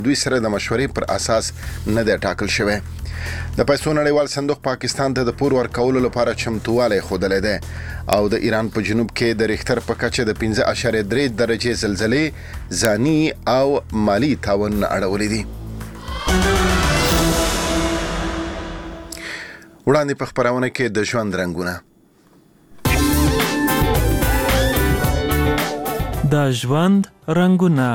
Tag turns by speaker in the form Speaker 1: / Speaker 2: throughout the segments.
Speaker 1: دوی سره د مشورې پر اساس نه دی ټاکل شوی. د پیسو نړیوال صندوق پاکستان ته د پور ورکولو لپاره چمتووالی ښودلی دی او د ایران په جنوب کې د ریختر په کچه د 5.3 درجې زلزلې ځاني او مالی تاوان اړولی دي. وړاندې په خپرونه کې د ژوند رنګونه.
Speaker 2: د ژوند رنګونه.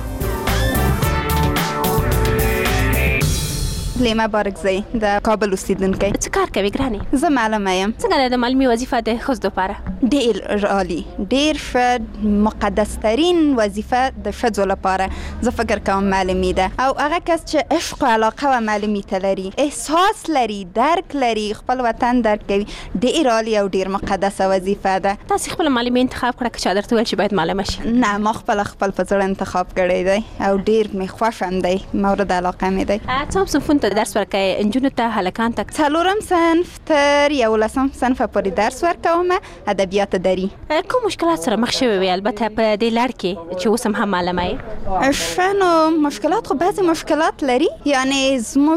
Speaker 3: لیما بارکزی د کابل اوسیدونکی.
Speaker 4: څه کار کوي ګرانې؟
Speaker 3: زه معلمه یم.
Speaker 4: څنګه د معلمي وظیفه د ښځو لپاره؟
Speaker 3: ډېر عالی، ډېر ښه، مقدس ترین وظیفه د ښځو لپاره زه فکر کوم معلمي ده. او هغه کس چې عشق او علاقه و معلمي ته لري، احساس لري، درک لري، خپل وطن درک کوي، ډېر عالی او ډېر مقدسه وظیفه ده.
Speaker 4: تاسې خپل معلمي انتخاب کړه که چا درته ویل چې باید معلمه شي؟
Speaker 3: نه، ما خپل په زړه انتخاب کړی دی او ډېر مې خوښ هم دی، مورد علاقه مې دی.
Speaker 4: څوم صنفونو ته درس ورکوي؟ نجونو ته، هلکانو ته؟
Speaker 3: 4 صنف تر 11 صنف پورې درس ورکوم، ادبیات دري.
Speaker 4: کوم مشکلات سره مخ شوي وي البته په دې لړ کې چې اوس هم معلمه یې؟
Speaker 3: ښه، نو مشکلات خو بعضې مشکلات لري. یعنې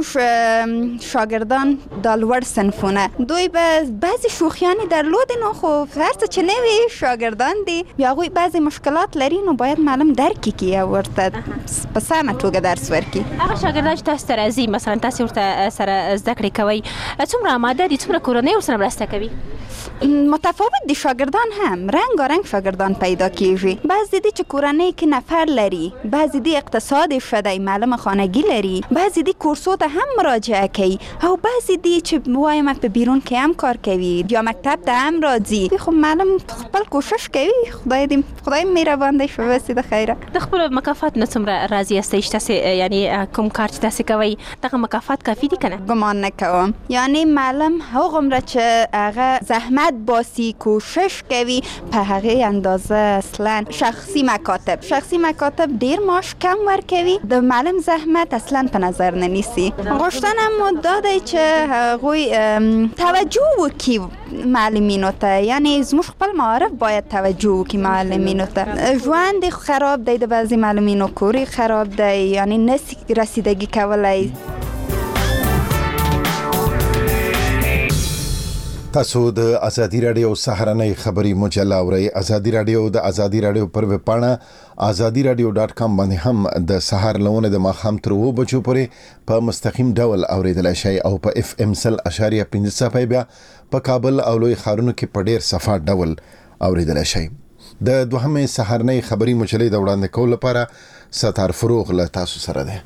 Speaker 3: زموږ شاګردان دا لوړ صنفونه دوی به بعضې شوخیانې درلودې، نو خو هر څه چې نوي شاګردان دي بیا هغوی بعضې مشکلات لري، نو باید معلم درک کړي او ورته په سمه توګه درس ورکړي.
Speaker 4: هغه شاګردان چې تاسو ته راځي، مثلا تاسې ورته سره زده کړې کوئ، څومره آماده دي، څومره کورنۍ ورسره مرسته کوي؟
Speaker 3: متفاوت دي شاگردان هم، رنگارنگ شاگردان پیدا کیږي. بعضی دی چې کورنۍ کې نفر لري، بعضی دی اقتصاد شده معلم خانگی لري، بعضی دی کورسو ته هم مراجعه کوي، او بعضی دی چې وایم په بیرون کې هم کار کوي یا مکتب ته هم راځي. خو معلم خپل کوشش کوي، خدای مهربان دی، شوبسي د خیره.
Speaker 4: د خپل مکافات نه څومره راضي یاستئ چې تاسې یعنی کوم کار چې تاسې کوئ دغه مکافات کافي دي که نه؟
Speaker 3: ګمان نه کوم. یعنی معلم هغومره چې هغه زحمت باسی، کوشش کوي، په هغه اندازه اصلا شخصی مکاتب ډیر معاش کم ورکوي، د معلم زحمت اصلا په نظر نه نیسي. غوښتنه مو دا دی چې هغوی توجه وکړي معلمینو ته، یعنی زموږ خپل معارف باید توجه وکړي معلمینو ته. ژوند خراب دی د بعضې معلمینو، کور خراب دی، یعنی نسی رسیدگی کولای.
Speaker 1: تاسو د ازادي راډیو سهارنۍ خبري مجله اورئ. ازادي راډیو د ازادي راډیو پر ویب پاڼه azadiradio.com باندې هم د سهار لونه د ماښام تر 2 بجو پورې په مستقیم ډول اوریدلای شئ او په FM 100.5 بیا په کابل او لوی ښارونو کې په ډیر صفا ډول اوریدلای شئ. د دوهمې سهارنۍ خبري مجلې د وړاندې کولو لپاره ستار فروغ له تاسو سره ده.